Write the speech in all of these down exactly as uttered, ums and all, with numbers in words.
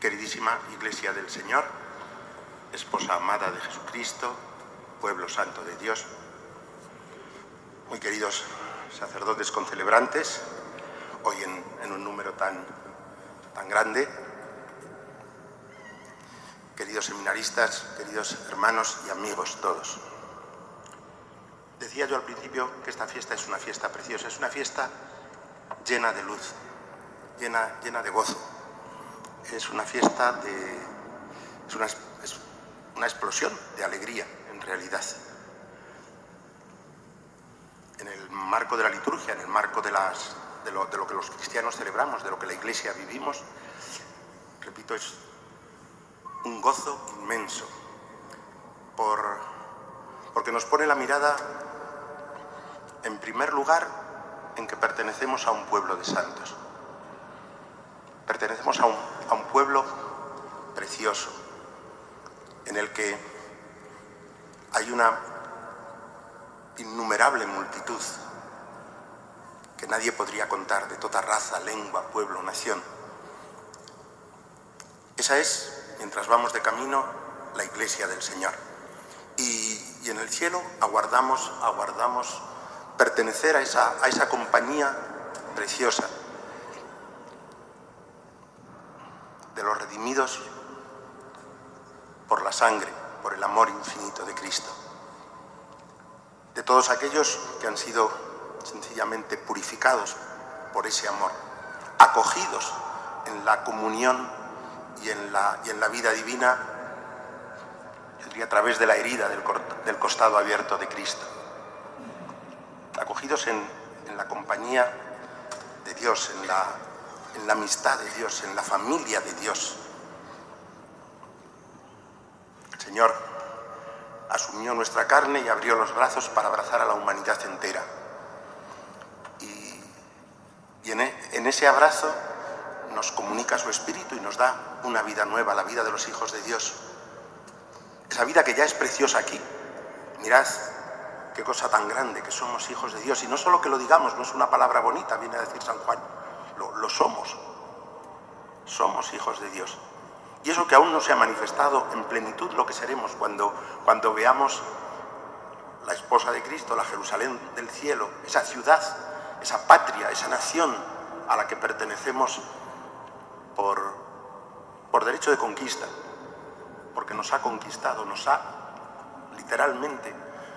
Queridísima Iglesia del Señor, esposa amada de Jesucristo, pueblo santo de Dios, muy queridos sacerdotes concelebrantes, hoy en, en un número tan, tan grande, queridos seminaristas, queridos hermanos y amigos todos. Decía yo al principio que esta fiesta es una fiesta preciosa, es una fiesta llena de luz, llena, llena de gozo. Es una fiesta de... es una, es una explosión de alegría, en realidad. En el marco de la liturgia, en el marco de, las, de, lo, de lo que los cristianos celebramos, de lo que la Iglesia vivimos, repito, es un gozo inmenso, por, porque nos pone la mirada, en primer lugar, en que pertenecemos a un pueblo de santos. Pertenecemos a un, a un pueblo precioso, en el que hay una innumerable multitud que nadie podría contar, de toda raza, lengua, pueblo, nación. Esa es, mientras vamos de camino, la Iglesia del Señor. Y, y en el cielo aguardamos, aguardamos pertenecer a esa, a esa compañía preciosa de los redimidos por la sangre, por el amor infinito de Cristo. De todos aquellos que han sido sencillamente purificados por ese amor, acogidos en la comunión y en la, y en la vida divina, yo diría, a través de la herida del, del costado abierto de Cristo. Acogidos en, en la compañía de Dios, en la, en la amistad de Dios, en la familia de Dios. El Señor asumió nuestra carne y abrió los brazos para abrazar a la humanidad entera. Y, y en, en ese abrazo nos comunica su Espíritu y nos da una vida nueva, la vida de los hijos de Dios. Esa vida que ya es preciosa aquí. Mirad qué cosa tan grande, que somos hijos de Dios. Y no solo que lo digamos, no es una palabra bonita, viene a decir San Juan, lo, lo somos. Somos hijos de Dios. Y eso que aún no se ha manifestado en plenitud lo que seremos cuando, cuando veamos la esposa de Cristo, la Jerusalén del cielo, esa ciudad, esa patria, esa nación a la que pertenecemos por, por derecho de conquista, porque nos ha conquistado, nos ha literalmente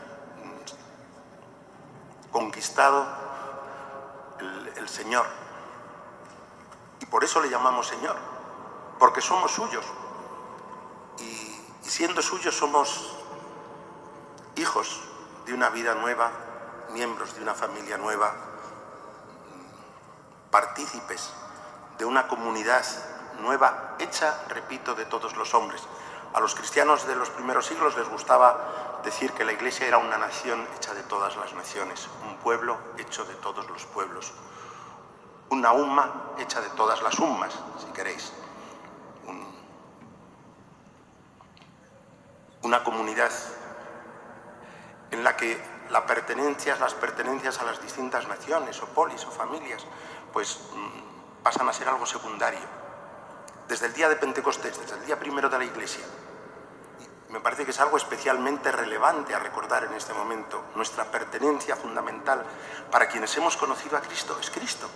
conquistado el, el Señor. Y por eso le llamamos Señor, porque somos suyos. Y, y siendo suyos somos hijos de una vida nueva, miembros de una familia nueva, partícipes de una comunidad nueva, hecha, repito, de todos los hombres. A los cristianos de los primeros siglos les gustaba decir que la Iglesia era una nación hecha de todas las naciones, un pueblo hecho de todos los pueblos, una umma hecha de todas las ummas, si queréis, un, una comunidad en la que la pertenencia, las pertenencias a las distintas naciones o polis o familias, pues mmm, pasan a ser algo secundario. Desde el día de Pentecostés, desde el día primero de la Iglesia, me parece que es algo especialmente relevante a recordar en este momento. Nuestra pertenencia fundamental para quienes hemos conocido a Cristo es Cristo.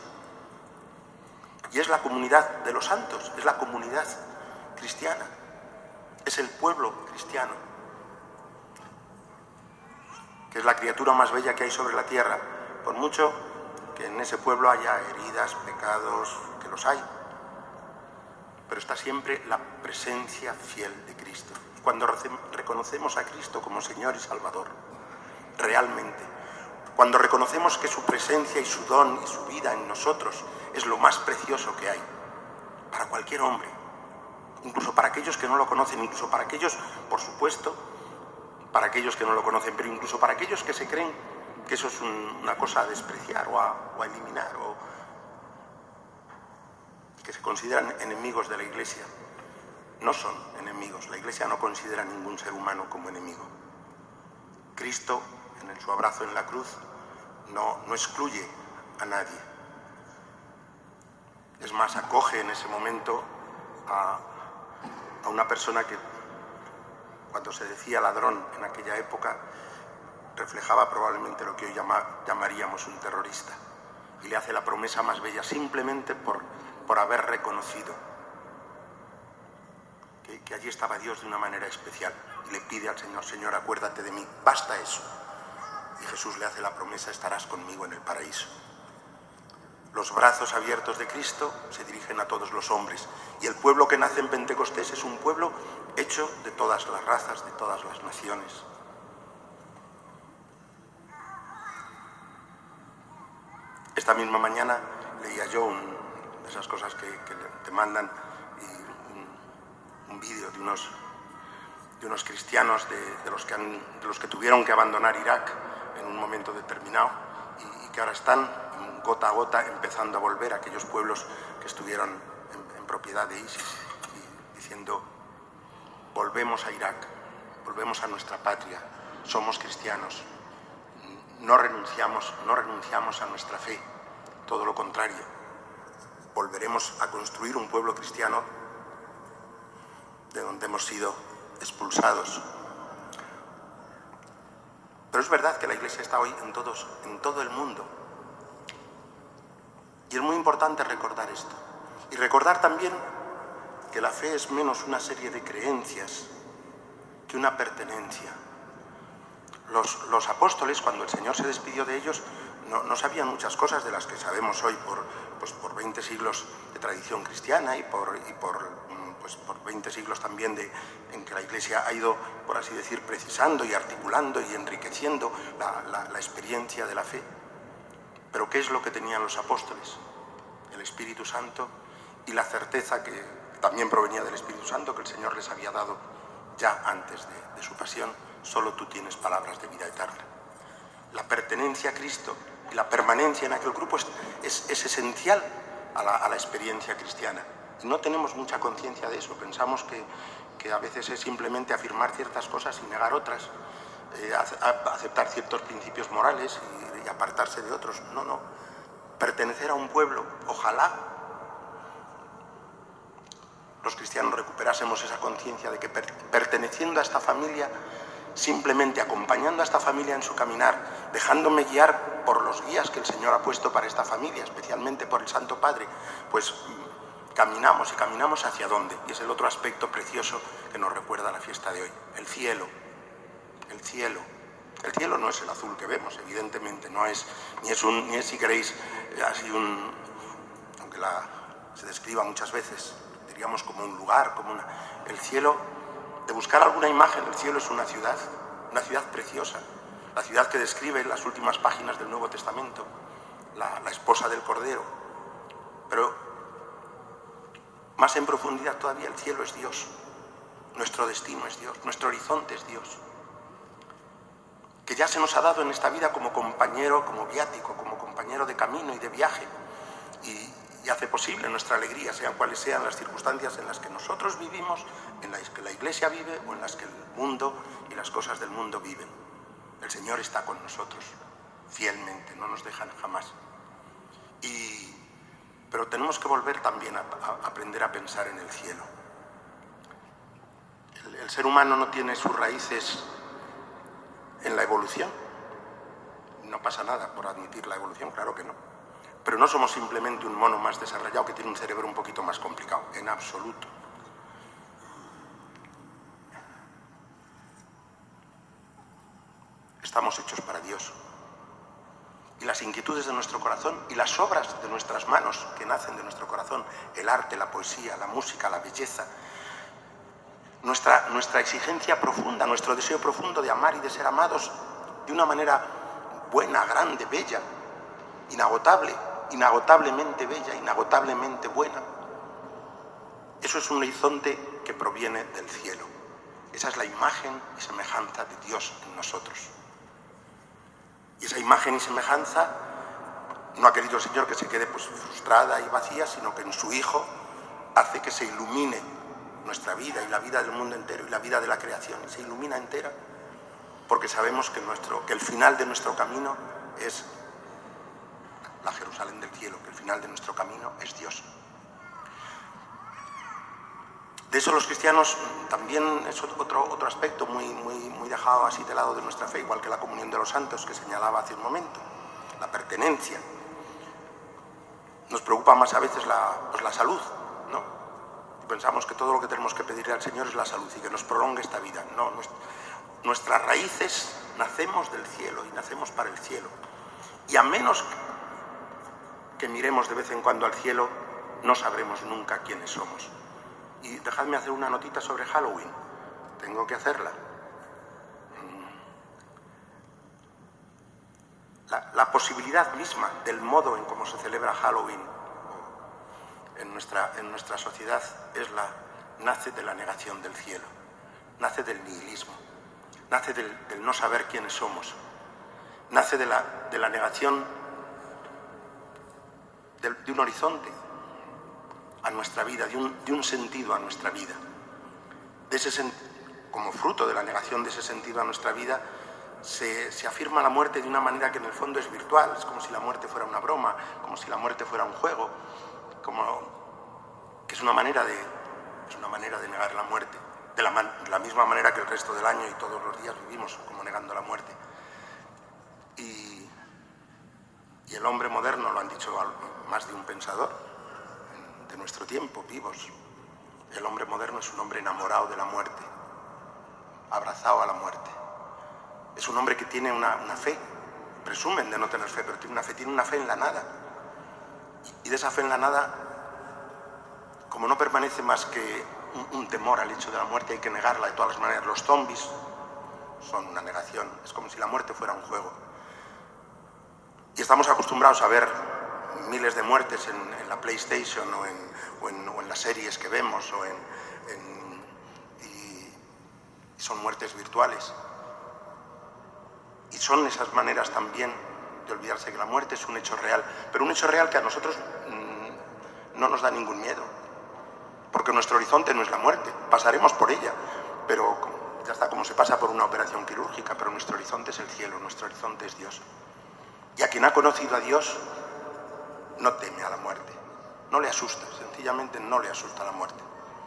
Y es la comunidad de los santos, es la comunidad cristiana, es el pueblo cristiano, que es la criatura más bella que hay sobre la tierra, por mucho que en ese pueblo haya heridas, pecados, que los hay. Pero está siempre la presencia fiel de Cristo. Cuando reconocemos a Cristo como Señor y Salvador, realmente, cuando reconocemos que su presencia y su don y su vida en nosotros es lo más precioso que hay para cualquier hombre, incluso para aquellos que no lo conocen, incluso para aquellos, por supuesto, para aquellos que no lo conocen, pero incluso para aquellos que se creen que eso es un, una cosa a despreciar o a, o a eliminar, o que se consideran enemigos de la Iglesia. No son enemigos. La Iglesia no considera a ningún ser humano como enemigo. Cristo, en el, su abrazo en la cruz, no, no excluye a nadie. Es más, acoge en ese momento a, a una persona que, cuando se decía ladrón en aquella época, reflejaba probablemente lo que hoy llama, llamaríamos un terrorista. Y le hace la promesa más bella simplemente por, por haber reconocido que, que allí estaba Dios de una manera especial. Y le pide al Señor: Señor, acuérdate de mí, basta eso. Y Jesús le hace la promesa: estarás conmigo en el paraíso. Los brazos abiertos de Cristo se dirigen a todos los hombres, y el pueblo que nace en Pentecostés es un pueblo hecho de todas las razas, de todas las naciones. Esta misma mañana leía yo un, de esas cosas que, que te mandan, y un, un vídeo de unos, de unos cristianos de, de, los que han, de los que tuvieron que abandonar Irak en un momento determinado, y, y que ahora están gota a gota empezando a volver a aquellos pueblos que estuvieron en, en propiedad de ISIS, y diciendo: volvemos a Irak, volvemos a nuestra patria, somos cristianos, no renunciamos, no renunciamos a nuestra fe, todo lo contrario, volveremos a construir un pueblo cristiano de donde hemos sido expulsados. Pero es verdad que la Iglesia está hoy en, todos, en todo el mundo. Y es muy importante recordar esto. Y recordar también que la fe es menos una serie de creencias que una pertenencia. Los, los apóstoles, cuando el Señor se despidió de ellos, no, no sabían muchas cosas de las que sabemos hoy por, pues por veinte siglos de tradición cristiana y por, y por, pues por veinte siglos también de, en que la Iglesia ha ido, por así decir, precisando y articulando y enriqueciendo la, la, la experiencia de la fe. Pero ¿qué es lo que tenían los apóstoles? El Espíritu Santo y la certeza, que también provenía del Espíritu Santo, que el Señor les había dado ya antes de, de su pasión: solo tú tienes palabras de vida eterna. La pertenencia a Cristo y la permanencia en aquel grupo es, es, es esencial a la, a la experiencia cristiana. Y no tenemos mucha conciencia de eso. Pensamos que, que a veces es simplemente afirmar ciertas cosas y negar otras, eh, aceptar ciertos principios morales y, y apartarse de otros. No, no. Pertenecer a un pueblo, ojalá los cristianos recuperásemos esa conciencia de que per, perteneciendo a esta familia, simplemente acompañando a esta familia en su caminar, dejándome guiar por los guías que el Señor ha puesto para esta familia, especialmente por el Santo Padre, pues caminamos y caminamos hacia dónde. Y es el otro aspecto precioso que nos recuerda la fiesta de hoy: el cielo. El cielo. El cielo no es el azul que vemos, evidentemente, no es, ni es, un, ni es si queréis, así un, aunque la, se describa muchas veces, diríamos como un lugar, como una, el cielo, de buscar alguna imagen, el cielo es una ciudad, una ciudad preciosa, la ciudad que describe en las últimas páginas del Nuevo Testamento, la, la esposa del Cordero. Pero más en profundidad todavía, el cielo es Dios, nuestro destino es Dios, nuestro horizonte es Dios, que ya se nos ha dado en esta vida como compañero, como viático, como compañero de camino y de viaje, y, y hace posible nuestra alegría, sean cuales sean las circunstancias en las que nosotros vivimos, en las que la Iglesia vive o en las que el mundo y las cosas del mundo viven. El Señor está con nosotros, fielmente, no nos dejan jamás. Y, pero tenemos que volver también a, a aprender a pensar en el cielo. El, el ser humano no tiene sus raíces en la evolución. No pasa nada por admitir la evolución, claro que no. Pero no somos simplemente un mono más desarrollado que tiene un cerebro un poquito más complicado, en absoluto. Estamos hechos para Dios. Y las inquietudes de nuestro corazón y las obras de nuestras manos que nacen de nuestro corazón, el arte, la poesía, la música, la belleza, Nuestra, nuestra exigencia profunda, nuestro deseo profundo de amar y de ser amados de una manera buena, grande, bella, inagotable, inagotablemente bella, inagotablemente buena. Eso es un horizonte que proviene del cielo. Esa es la imagen y semejanza de Dios en nosotros. Y esa imagen y semejanza no ha querido el Señor que se quede pues, frustrada y vacía, sino que en su Hijo hace que se ilumine nuestra vida y la vida del mundo entero y la vida de la creación, se ilumina entera, porque sabemos que, nuestro, que el final de nuestro camino es la Jerusalén del cielo, que el final de nuestro camino es Dios. De eso los cristianos también es otro, otro aspecto muy, muy, muy dejado así de lado de nuestra fe, igual que la comunión de los santos que señalaba hace un momento, la pertenencia. Nos preocupa más a veces la, pues la salud, ¿no? Y pensamos que todo lo que tenemos que pedirle al Señor es la salud y que nos prolongue esta vida. No, nuestras raíces nacemos del cielo y nacemos para el cielo. Y a menos que miremos de vez en cuando al cielo, no sabremos nunca quiénes somos. Y dejadme hacer una notita sobre Halloween. Tengo que hacerla. La, la posibilidad misma del modo en cómo se celebra Halloween en nuestra, en nuestra sociedad es la, nace de la negación del cielo, nace del nihilismo, nace del, del no saber quiénes somos, nace de la, de la negación de, de un horizonte a nuestra vida, de un, de un sentido a nuestra vida. De ese, como fruto de la negación de ese sentido a nuestra vida, se, se afirma la muerte de una manera que en el fondo es virtual, es como si la muerte fuera una broma, como si la muerte fuera un juego, como que es una manera de, es una manera de negar la muerte, de la, man, de la misma manera que el resto del año y todos los días vivimos como negando la muerte. Y, y el hombre moderno, lo han dicho más de un pensador de nuestro tiempo, vivos, el hombre moderno es un hombre enamorado de la muerte, abrazado a la muerte. Es un hombre que tiene una, una fe, presumen de no tener fe, pero tiene una fe, tiene una fe en la nada. Y de esa fe en la nada, como no permanece más que un, un temor al hecho de la muerte, hay que negarla de todas las maneras. Los zombies son una negación, es como si la muerte fuera un juego. Y estamos acostumbrados a ver miles de muertes en, en la PlayStation o en, o, en, o en las series que vemos, o en, en, y, y son muertes virtuales. Y son esas maneras también de olvidarse que la muerte es un hecho real, pero un hecho real que a nosotros mmm, no nos da ningún miedo, porque nuestro horizonte no es la muerte, pasaremos por ella, pero ya está, como se pasa por una operación quirúrgica, pero nuestro horizonte es el cielo, nuestro horizonte es Dios. Y a quien ha conocido a Dios no teme a la muerte, no le asusta, sencillamente no le asusta la muerte.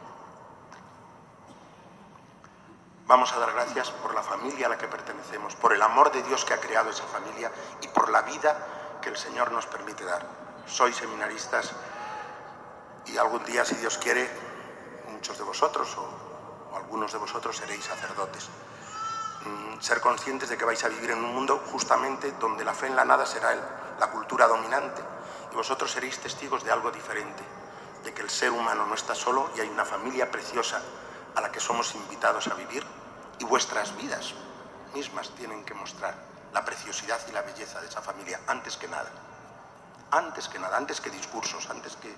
Vamos a dar gracias por la familia a la que pertenecemos, por el amor de Dios que ha creado esa familia y por la vida que el Señor nos permite dar. Sois seminaristas y algún día, si Dios quiere, muchos de vosotros o, o algunos de vosotros seréis sacerdotes. Mm, ser conscientes de que vais a vivir en un mundo justamente donde la fe en la nada será el, la cultura dominante y vosotros seréis testigos de algo diferente, de que el ser humano no está solo y hay una familia preciosa a la que somos invitados a vivir, y vuestras vidas mismas tienen que mostrar la preciosidad y la belleza de esa familia, antes que nada, antes que nada, antes que discursos, antes que,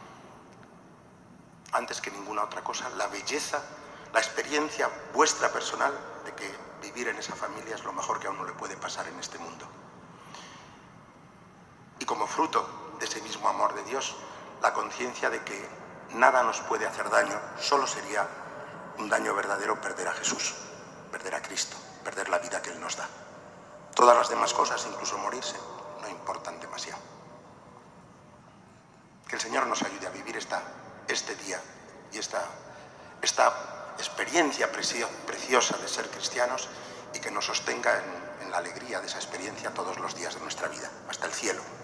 antes que ninguna otra cosa, la belleza, la experiencia vuestra personal de que vivir en esa familia es lo mejor que a uno le puede pasar en este mundo. Y como fruto de ese mismo amor de Dios, la conciencia de que nada nos puede hacer daño, solo sería un daño verdadero perder a Jesús, perder a Cristo, perder la vida que Él nos da. Todas las demás cosas, incluso morirse, no importan demasiado. Que el Señor nos ayude a vivir esta, este día y esta, esta experiencia preciosa de ser cristianos y que nos sostenga en, en la alegría de esa experiencia todos los días de nuestra vida, hasta el cielo.